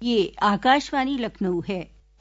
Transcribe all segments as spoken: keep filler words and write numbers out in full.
ये आकाशवाणी लखनऊ है।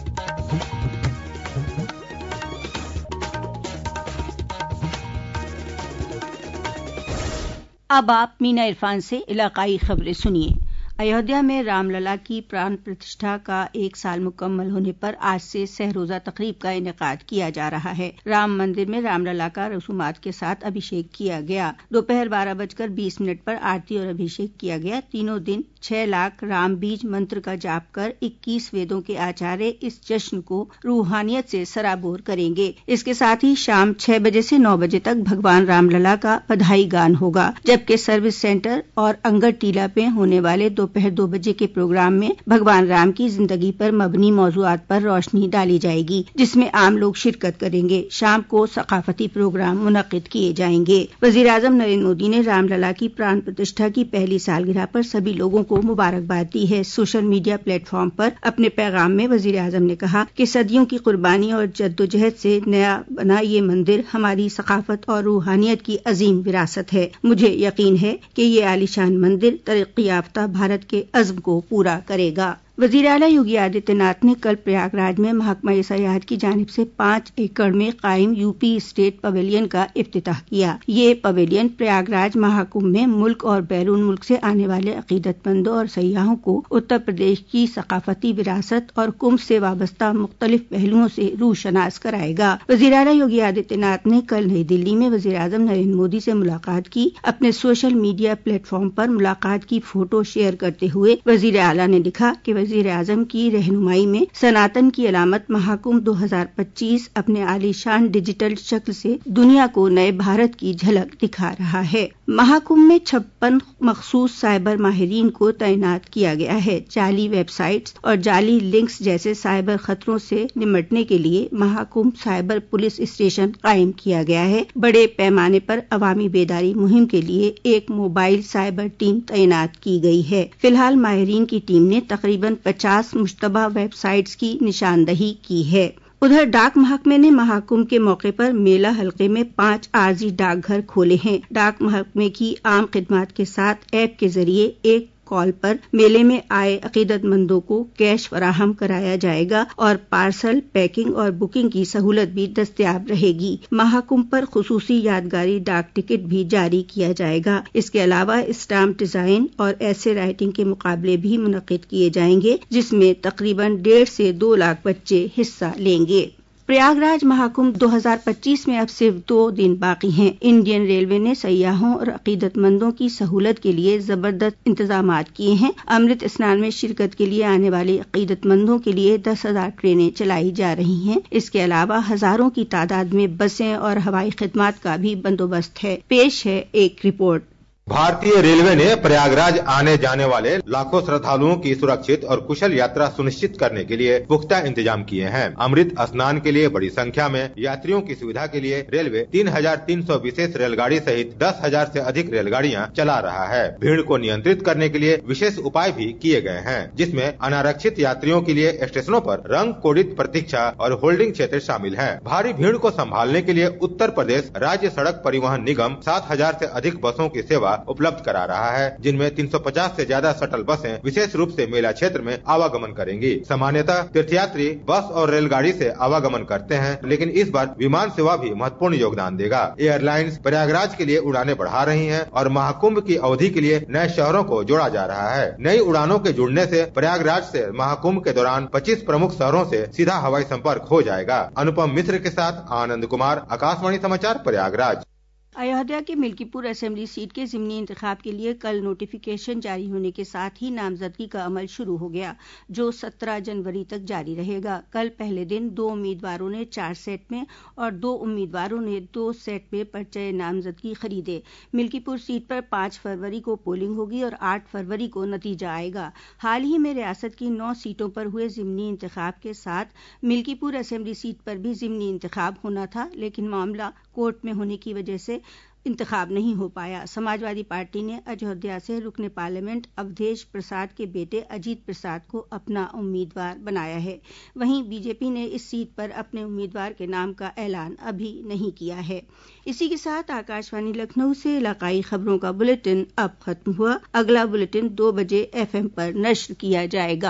अब आप मीना इरफान से इलाकाई खबरें सुनिए। अयोध्या में रामलला की प्राण प्रतिष्ठा का एक साल मुकम्मल होने पर आज से सहरोजा तकरीब का इनेकाद किया जा रहा है। राम मंदिर में रामलला का रसूमात के साथ अभिषेक किया गया। दोपहर बारह बजकर बीस मिनट पर आरती और अभिषेक किया गया। तीनों दिन छह लाख राम बीज मंत्र का जाप कर इक्कीस वेदों के आचार्य इस जश्न को रूहानियत से सराबोर करेंगे। इसके साथ ही शाम छह बजे से नौ बजे तक भगवान रामलला का बधाई गान होगा, जबकि सर्विस सेंटर और अंगर टीला में होने वाले दोपहर दो बजे के प्रोग्राम में भगवान राम की जिंदगी पर मबनी मौजूआत पर रोशनी डाली जाएगी, जिसमें आम लोग शिरकत करेंगे। शाम को सकाफती प्रोग्राम मुनक्किद किए जाएंगे। वजीर आजम नरेंद्र मोदी ने रामलला की प्राण प्रतिष्ठा की पहली सालगिरह पर सभी लोगों को मुबारकबाद दी है। सोशल मीडिया प्लेटफॉर्म पर अपने पैगाम में वजीर आजम ने कहा कि सदियों की कुर्बानी और जद्दोजहद से नया बना ये मंदिर हमारी सकाफत और रूहानियत की अजीम विरासत है। मुझे यकीन है कि ये आलीशान मंदिर तरक्की याफ्ता भारत के अज़्म को पूरा करेगा। वज़ीर आला योगी आदित्यनाथ ने कल प्रयागराज में महकमा सयाहत की जानिब से पाँच एकड़ में कायम यूपी स्टेट पवेलियन का इफ्तिताह किया। ये पवेलियन प्रयागराज महाकुंभ में मुल्क और बैरून मुल्क से आने वाले अकीदतमंदों और सयाहों को उत्तर प्रदेश की सकाफती विरासत और कुंभ से वाबस्ता मुख्तलिफ पहलुओं से रूशनास कराएगा। वज़ीर आला योगी आदित्यनाथ ने कल नई दिल्ली में वज़ीर आज़म नरेंद्र मोदी से मुलाकात की। अपने सोशल मीडिया प्लेटफॉर्म पर मुलाकात की फोटो शेयर करते हुए वज़ीर आला ने लिखा कि वज़ीर आज़म की रहनुमाई में सनातन की अलामत महाकुंभ दो हज़ार पच्चीस अपने आलीशान डिजिटल शक्ल से दुनिया को नए भारत की झलक दिखा रहा है। महाकुंभ में छप्पन मखसूस साइबर माहिरीन को तैनात किया गया है। जाली वेबसाइट्स और जाली लिंक्स जैसे साइबर खतरों से निपटने के लिए महाकुंभ साइबर पुलिस स्टेशन कायम किया गया है। बड़े पैमाने पर अवामी बेदारी मुहिम के लिए एक मोबाइल साइबर टीम तैनात की गई है। फिलहाल माहिरीन की टीम ने तकरीबन पचास मुश्तबा वेबसाइट्स की निशानदही की है। उधर डाक महकमे ने महाकुंभ के मौके पर मेला हल्के में पांच आरजी डाकघर खोले हैं। डाक महकमे की आम खिदमात के साथ ऐप के जरिए एक कॉल पर मेले में आए अकीदतमंदों को कैश फराहम कराया जाएगा और पार्सल, पैकिंग और बुकिंग की सहूलत भी दस्तयाब रहेगी। महाकुंभ पर खुसूसी यादगारी डाक टिकट भी जारी किया जाएगा। इसके अलावा स्टाम्प डिजाइन और ऐसे राइटिंग के मुकाबले भी मुनक्किद किए जाएंगे, जिसमें तकरीबन डेढ़ से दो लाख बच्चे हिस्सा लेंगे। प्रयागराज महाकुंभ दो हज़ार पच्चीस में अब सिर्फ दो दिन बाकी हैं। इंडियन रेलवे ने सयाहों और अकीदतमंदों की सहूलत के लिए जबरदस्त इंतजामात किए हैं। अमृत स्नान में शिरकत के लिए आने वाले अकीदतमंदों के लिए दस हजार ट्रेनें चलाई जा रही हैं। इसके अलावा हजारों की तादाद में बसें और हवाई खिदमात का भी बंदोबस्त है। पेश है एक रिपोर्ट। भारतीय रेलवे ने प्रयागराज आने जाने वाले लाखों श्रद्धालुओं की सुरक्षित और कुशल यात्रा सुनिश्चित करने के लिए पुख्ता इंतजाम किए हैं। अमृत स्नान के लिए बड़ी संख्या में यात्रियों की सुविधा के लिए रेलवे तीन हजार तीन सौ विशेष रेलगाड़ी सहित दस हजार से अधिक रेलगाड़ियां चला रहा है। भीड़ को नियंत्रित करने के लिए विशेष उपाय भी किए गए हैं, जिसमें अनारक्षित यात्रियों के लिए स्टेशनों पर रंग कोडित प्रतीक्षा और होल्डिंग क्षेत्र शामिल है। भारी भीड़ को संभालने के लिए उत्तर प्रदेश राज्य सड़क परिवहन निगम सात हजार से अधिक बसों की सेवा उपलब्ध करा रहा है, जिनमें तीन सौ पचास से ज्यादा शटल बसें विशेष रूप से मेला क्षेत्र में आवागमन करेंगी। सामान्यतः तीर्थयात्री बस और रेलगाड़ी से आवागमन करते हैं, लेकिन इस बार विमान सेवा भी महत्वपूर्ण योगदान देगा। एयरलाइंस प्रयागराज के लिए उड़ानें बढ़ा रही हैं और महाकुंभ की अवधि के लिए नए शहरों को जोड़ा जा रहा है। नई उड़ानों के जुड़ने से प्रयागराज से महाकुंभ के दौरान पच्चीस प्रमुख शहरों से सीधा हवाई संपर्क हो जाएगा। अनुपम मिश्र के साथ आनंद कुमार, आकाशवाणी समाचार, प्रयागराज। अयोध्या के मिल्कीपुर असेंबली सीट के ज़िमनी इंतखाब के लिए कल नोटिफिकेशन जारी होने के साथ ही नामजदगी का अमल शुरू हो गया, जो सत्रह जनवरी तक जारी रहेगा। कल पहले दिन दो उम्मीदवारों ने चार सेट में और दो उम्मीदवारों ने दो सेट में पर्चे नामजदगी खरीदे। मिल्कीपुर सीट पर पाँच फरवरी को पोलिंग होगी और आठ फरवरी को नतीजा आएगा। हाल ही में रियासत की नौ सीटों पर हुए ज़िमनी इंतखाब के साथ मिल्कीपुर असेंबली सीट पर भी ज़िमनी इंतखाब होना था, लेकिन मामला कोर्ट में होने की वजह से इंतखाब नहीं हो पाया। समाजवादी पार्टी ने अयोध्या से रुकने पार्लियामेंट अवधेश प्रसाद के बेटे अजीत प्रसाद को अपना उम्मीदवार बनाया है। वहीं बीजेपी ने इस सीट पर अपने उम्मीदवार के नाम का ऐलान अभी नहीं किया है। इसी के साथ आकाशवाणी लखनऊ से इलाकाई खबरों का बुलेटिन अब खत्म हुआ। अगला बुलेटिन दो बजे एफ एम पर नश्र किया जाएगा।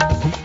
है।